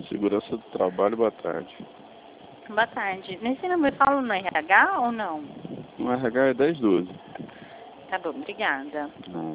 Segurança do trabalho, boa tarde. Boa tarde. Nesse número falo no RH ou não? No RH é 1012. Tá bom, obrigada. Não.